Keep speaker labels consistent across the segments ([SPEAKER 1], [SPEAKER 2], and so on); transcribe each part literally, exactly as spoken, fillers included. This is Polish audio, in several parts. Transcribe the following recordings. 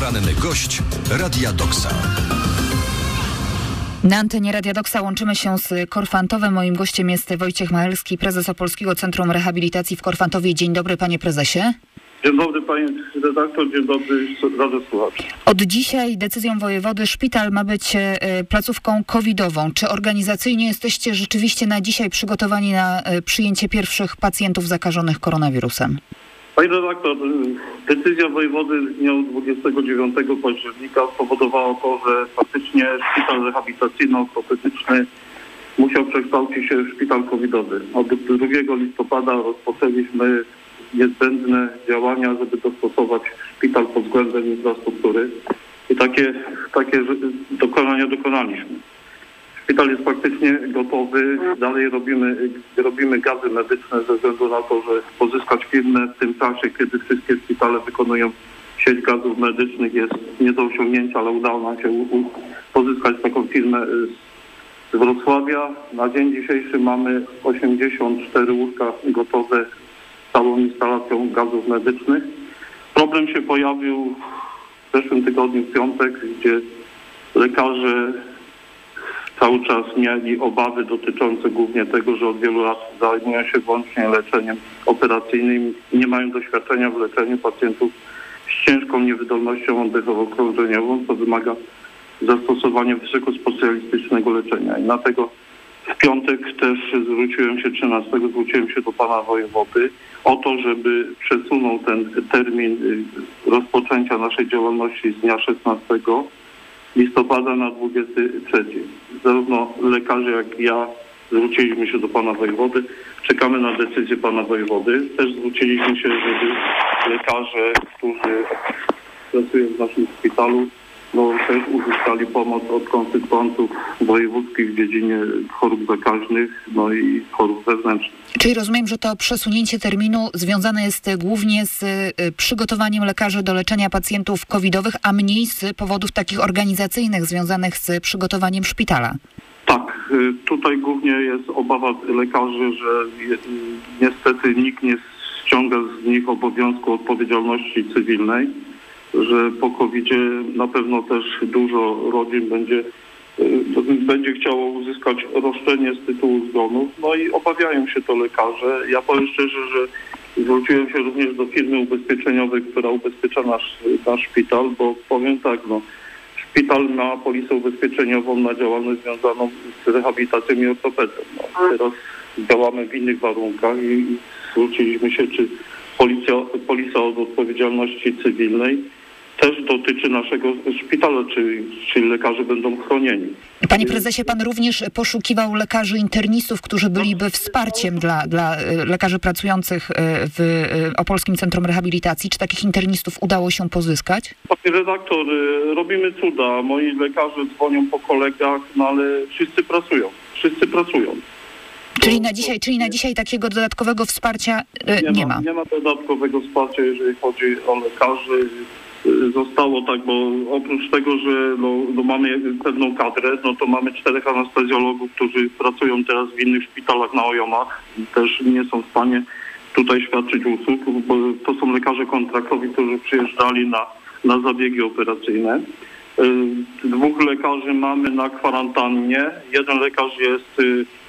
[SPEAKER 1] Poranny gość Radia Doksa.
[SPEAKER 2] Na antenie Radia Doksa łączymy się z Korfantowem. Moim gościem jest Wojciech Machelski, prezes Opolskiego Centrum Rehabilitacji w Korfantowie. Dzień dobry, panie prezesie.
[SPEAKER 3] Dzień dobry, panie redaktor, dzień dobry, radiosłuchacze.
[SPEAKER 2] Od dzisiaj decyzją wojewody szpital ma być placówką covidową. Czy organizacyjnie jesteście rzeczywiście na dzisiaj przygotowani na przyjęcie pierwszych pacjentów zakażonych koronawirusem?
[SPEAKER 3] Panie redaktor, decyzja wojewody z dnia dwudziestego dziewiątego października spowodowała to, że faktycznie szpital rehabilitacyjno-ortopedyczny musiał przekształcić się w szpital covidowy. Od drugiego listopada rozpoczęliśmy niezbędne działania, żeby dostosować szpital pod względem infrastruktury i takie, takie dokonania dokonaliśmy. Szpital jest faktycznie gotowy, dalej robimy, robimy gazy medyczne ze względu na to, że pozyskać firmę w tym czasie, kiedy wszystkie szpitale wykonują sieć gazów medycznych, jest nie do osiągnięcia, ale udało nam się u, pozyskać taką firmę z, z Wrocławia. Na dzień dzisiejszy mamy osiemdziesiąt cztery łóżka gotowe z całą instalacją gazów medycznych. Problem się pojawił w zeszłym tygodniu, w piątek, gdzie lekarze cały czas mieli obawy dotyczące głównie tego, że od wielu lat zajmują się wyłącznie leczeniem operacyjnym i nie mają doświadczenia w leczeniu pacjentów z ciężką niewydolnością oddechowo-krążeniową, co wymaga zastosowania wysokospecjalistycznego leczenia. I dlatego w piątek też zwróciłem się, trzynastego zwróciłem się do pana wojewody o to, żeby przesunął ten termin rozpoczęcia naszej działalności z dnia szesnastego listopada na dwudziesty trzeci. Zarówno lekarze, jak i ja zwróciliśmy się do pana wojewody. Czekamy na decyzję pana wojewody. Też zwróciliśmy się, żeby lekarze, którzy pracują w naszym szpitalu, no, też uzyskali pomoc od konsultantów wojewódzkich w dziedzinie chorób zakaźnych, no i chorób wewnętrznych.
[SPEAKER 2] Czyli rozumiem, że to przesunięcie terminu związane jest głównie z przygotowaniem lekarzy do leczenia pacjentów covidowych, a mniej z powodów takich organizacyjnych związanych z przygotowaniem szpitala.
[SPEAKER 3] Tak, tutaj głównie jest obawa lekarzy, że niestety nikt nie ściąga z nich obowiązku odpowiedzialności cywilnej, że po kowidzie na pewno też dużo rodzin będzie, będzie chciało uzyskać roszczenie z tytułu zgonów. No i obawiają się to lekarze. Ja powiem szczerze, że zwróciłem się również do firmy ubezpieczeniowej, która ubezpiecza nasz, nasz szpital, bo powiem tak, no, szpital ma polisę ubezpieczeniową na działalność związaną z rehabilitacją i ortopedią. No, teraz działamy w innych warunkach i zwróciliśmy się, czy policja, polisa od odpowiedzialności cywilnej też dotyczy naszego szpitala, czy, czy lekarze będą chronieni.
[SPEAKER 2] Panie prezesie, pan również poszukiwał lekarzy internistów, którzy byliby wsparciem dla, dla lekarzy pracujących w Opolskim Centrum Rehabilitacji. Czy takich internistów udało się pozyskać?
[SPEAKER 3] Panie redaktor, robimy cuda. Moi lekarze dzwonią po kolegach, no ale wszyscy pracują. Wszyscy pracują.
[SPEAKER 2] Czyli na dzisiaj, czyli na dzisiaj takiego dodatkowego wsparcia nie, nie ma, ma?
[SPEAKER 3] Nie ma dodatkowego wsparcia, jeżeli chodzi o lekarzy. Zostało tak, bo oprócz tego, że no, no mamy pewną kadrę, no to mamy czterech anestezjologów, którzy pracują teraz w innych szpitalach na O J O M-ach i też nie są w stanie tutaj świadczyć usług, bo to są lekarze kontraktowi, którzy przyjeżdżali na, na zabiegi operacyjne. Dwóch lekarzy mamy na kwarantannie. Jeden lekarz jest,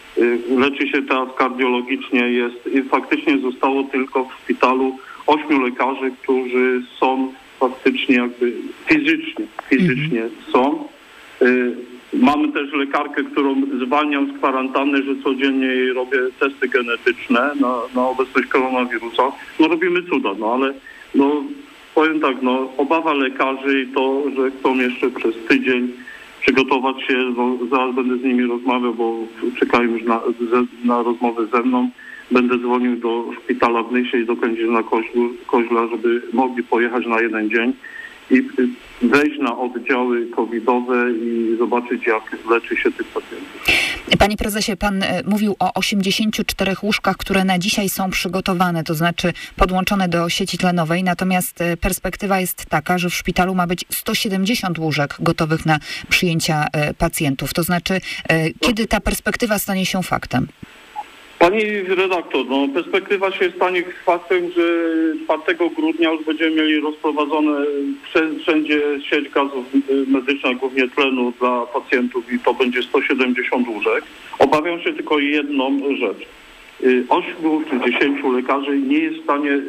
[SPEAKER 3] leczy się teraz kardiologicznie, jest i faktycznie zostało tylko w szpitalu ośmiu lekarzy, którzy są faktycznie jakby fizycznie, fizycznie mm-hmm. są. Y, mamy też lekarkę, którą zwalniam z kwarantanny, że codziennie jej robię testy genetyczne na, na obecność koronawirusa. No robimy cuda, no ale no powiem tak, no obawa lekarzy i to, że chcą jeszcze przez tydzień przygotować się, no zaraz będę z nimi rozmawiał, bo czekają już na, na rozmowę ze mną. Będę dzwonił do szpitala w Nysie i do Kędzierzyna Koźla, żeby mogli pojechać na jeden dzień i wejść na oddziały covidowe i zobaczyć, jak leczy się tych pacjentów.
[SPEAKER 2] Panie prezesie, pan mówił o osiemdziesięciu czterech łóżkach, które na dzisiaj są przygotowane, to znaczy podłączone do sieci tlenowej, natomiast perspektywa jest taka, że w szpitalu ma być sto siedemdziesiąt łóżek gotowych na przyjęcia pacjentów. To znaczy, kiedy ta perspektywa stanie się faktem?
[SPEAKER 3] Pani redaktor, no perspektywa się stanie faktem, że czwartego grudnia już będziemy mieli rozprowadzone wszędzie sieć gazów medycznych, głównie tlenu dla pacjentów i to będzie sto siedemdziesiąt łóżek. Obawiam się tylko jedną rzecz. Ośmiu czy dziesięciu lekarzy nie jest w stanie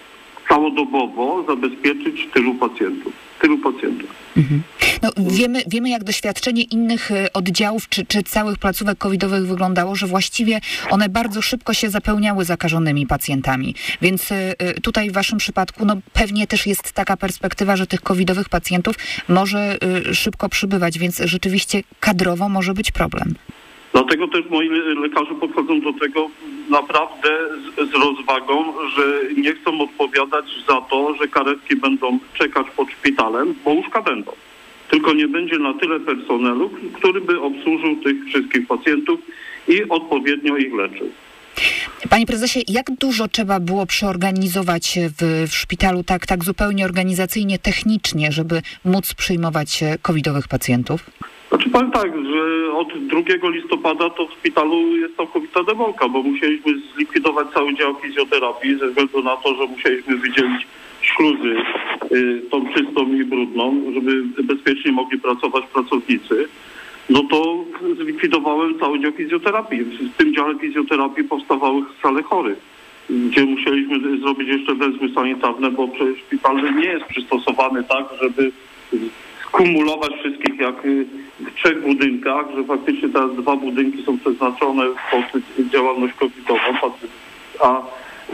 [SPEAKER 3] całodobowo zabezpieczyć tylu pacjentów. Tylu pacjentów.
[SPEAKER 2] Mhm. No, wiemy, wiemy, jak doświadczenie innych oddziałów czy, czy całych placówek covidowych wyglądało, że właściwie one bardzo szybko się zapełniały zakażonymi pacjentami. Więc tutaj w waszym przypadku no, pewnie też jest taka perspektywa, że tych covidowych pacjentów może szybko przybywać, więc rzeczywiście kadrowo może być problem.
[SPEAKER 3] Dlatego też moi lekarze podchodzą do tego naprawdę z, z rozwagą, że nie chcą odpowiadać za to, że karetki będą czekać pod szpitalem, bo łóżka będą. Tylko nie będzie na tyle personelu, który by obsłużył tych wszystkich pacjentów i odpowiednio ich leczył.
[SPEAKER 2] Panie prezesie, jak dużo trzeba było przeorganizować w, w szpitalu tak, tak zupełnie organizacyjnie, technicznie, żeby móc przyjmować covidowych pacjentów?
[SPEAKER 3] Znaczy powiem tak, że od drugiego listopada to w szpitalu jest całkowita demolka, bo musieliśmy zlikwidować cały dział fizjoterapii ze względu na to, że musieliśmy wydzielić śluzy, y, tą czystą i brudną, żeby bezpiecznie mogli pracować pracownicy. No to zlikwidowałem cały dział fizjoterapii. W tym dziale fizjoterapii powstawały sale chorych, gdzie musieliśmy zrobić jeszcze węzły sanitarne, bo przecież szpital nie jest przystosowany tak, żeby kumulować wszystkich jak w trzech budynkach, że faktycznie teraz dwa budynki są przeznaczone pod działalność covidową, a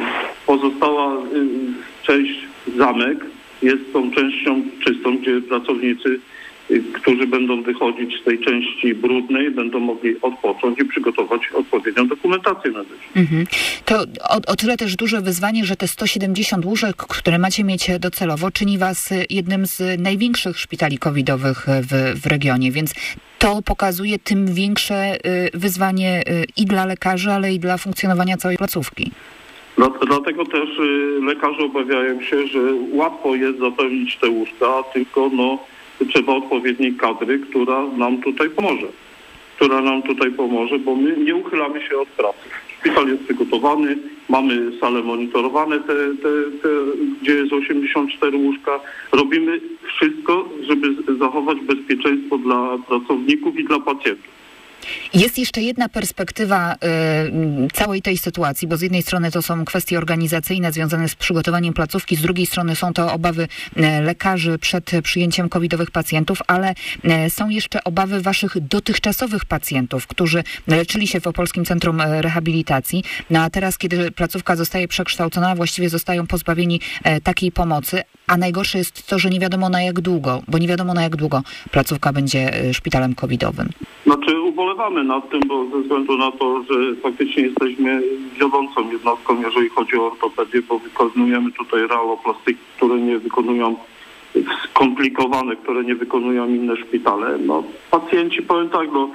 [SPEAKER 3] pozostała część zamek jest tą częścią czystą, gdzie pracownicy, którzy będą wychodzić z tej części brudnej, będą mogli odpocząć i przygotować odpowiednią dokumentację medyczną. Mhm.
[SPEAKER 2] To o, o tyle też duże wyzwanie, że te sto siedemdziesiąt łóżek, które macie mieć docelowo, czyni was jednym z największych szpitali covidowych w, w regionie, więc to pokazuje tym większe wyzwanie i dla lekarzy, ale i dla funkcjonowania całej placówki.
[SPEAKER 3] Dlatego też lekarze obawiają się, że łatwo jest zapełnić te łóżka, tylko no trzeba odpowiedniej kadry, która nam tutaj pomoże. Która nam tutaj pomoże, bo my nie uchylamy się od pracy. Szpital jest przygotowany, mamy sale monitorowane, te, te, te, gdzie jest osiemdziesiąt cztery łóżka. Robimy wszystko, żeby zachować bezpieczeństwo dla pracowników i dla pacjentów.
[SPEAKER 2] Jest jeszcze jedna perspektywa y, całej tej sytuacji, bo z jednej strony to są kwestie organizacyjne związane z przygotowaniem placówki, z drugiej strony są to obawy y, lekarzy przed przyjęciem covidowych pacjentów, ale y, są jeszcze obawy waszych dotychczasowych pacjentów, którzy leczyli się w Opolskim Centrum Rehabilitacji, no a teraz, kiedy placówka zostaje przekształcona, właściwie zostają pozbawieni y, takiej pomocy, a najgorsze jest to, że nie wiadomo na jak długo, bo nie wiadomo na jak długo placówka będzie y, szpitalem covidowym.
[SPEAKER 3] Znaczy ubolewamy nad tym, bo ze względu na to, że faktycznie jesteśmy wiodącą jednostką, jeżeli chodzi o ortopedię, bo wykonujemy tutaj realoplastyki, które nie wykonują skomplikowane, które nie wykonują inne szpitale. No pacjenci, powiem tak, no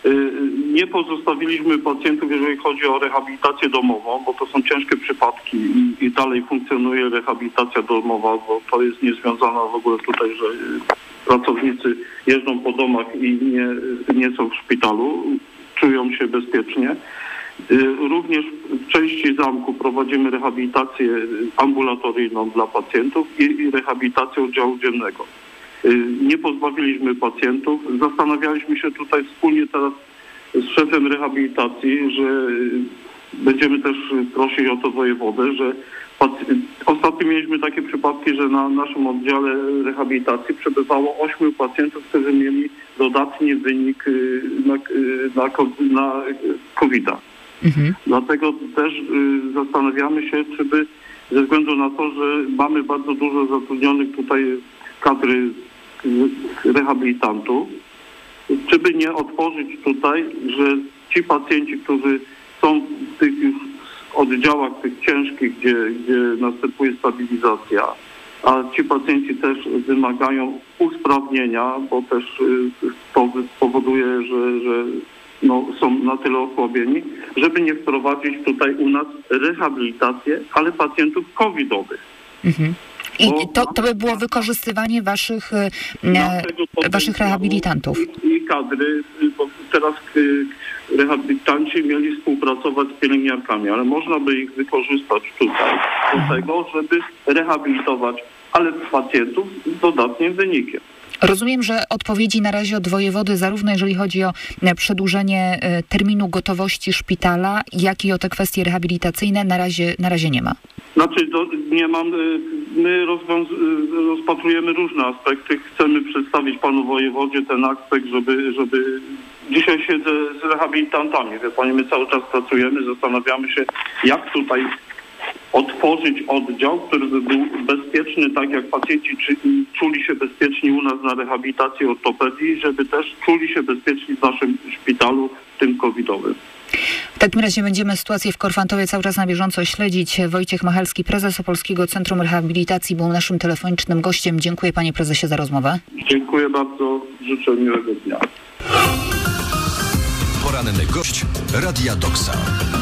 [SPEAKER 3] nie pozostawiliśmy pacjentów, jeżeli chodzi o rehabilitację domową, bo to są ciężkie przypadki i, i dalej funkcjonuje rehabilitacja domowa, bo to jest niezwiązana w ogóle tutaj, że pracownicy jeżdżą po domach i nie, nie są w szpitalu, czują się bezpiecznie. Również w części zamku prowadzimy rehabilitację ambulatoryjną dla pacjentów i, i rehabilitację oddziału dziennego. Nie pozbawiliśmy pacjentów. Zastanawialiśmy się tutaj wspólnie teraz z szefem rehabilitacji, że będziemy też prosić o to wojewodę, że ostatnio mieliśmy takie przypadki, że na naszym oddziale rehabilitacji przebywało ośmiu pacjentów, którzy mieli dodatni wynik na, na, na kowida. Mhm. Dlatego też zastanawiamy się, czy by ze względu na to, że mamy bardzo dużo zatrudnionych tutaj kadry rehabilitantów, czy by nie otworzyć tutaj, że ci pacjenci, którzy są w tych już oddziałach tych ciężkich, gdzie, gdzie następuje stabilizacja, a ci pacjenci też wymagają usprawnienia, bo też to spowoduje, że, że no, są na tyle osłabieni, żeby nie wprowadzić tutaj u nas rehabilitację, ale pacjentów covidowych. Mhm.
[SPEAKER 2] I to, to by było wykorzystywanie waszych, e, waszych rehabilitantów.
[SPEAKER 3] I, i kadry, bo teraz rehabilitanci mieli współpracować z pielęgniarkami, ale można by ich wykorzystać tutaj do tego, żeby rehabilitować, ale pacjentów z dodatnim wynikiem.
[SPEAKER 2] Rozumiem, że odpowiedzi na razie od wojewody, zarówno jeżeli chodzi o przedłużenie terminu gotowości szpitala, jak i o te kwestie rehabilitacyjne, na razie, na razie nie ma.
[SPEAKER 3] Znaczy, do, nie mam, my rozwiąz- rozpatrujemy różne aspekty. Chcemy przedstawić panu wojewodzie ten aspekt, żeby, żeby... Dzisiaj siedzę z rehabilitantami, wie pani, my cały czas pracujemy, zastanawiamy się, jak tutaj otworzyć oddział, który by był bezpieczny, tak jak pacjenci czy, czuli się bezpieczni u nas na rehabilitacji ortopedii, żeby też czuli się bezpieczni w naszym szpitalu, tym covidowym.
[SPEAKER 2] W takim razie będziemy sytuację w Korfantowie cały czas na bieżąco śledzić. Wojciech Machalski, prezes Opolskiego Centrum Rehabilitacji, był naszym telefonicznym gościem. Dziękuję panie prezesie za rozmowę.
[SPEAKER 3] Dziękuję bardzo. Życzę miłego dnia.
[SPEAKER 1] Poranny gość Radia Doksa.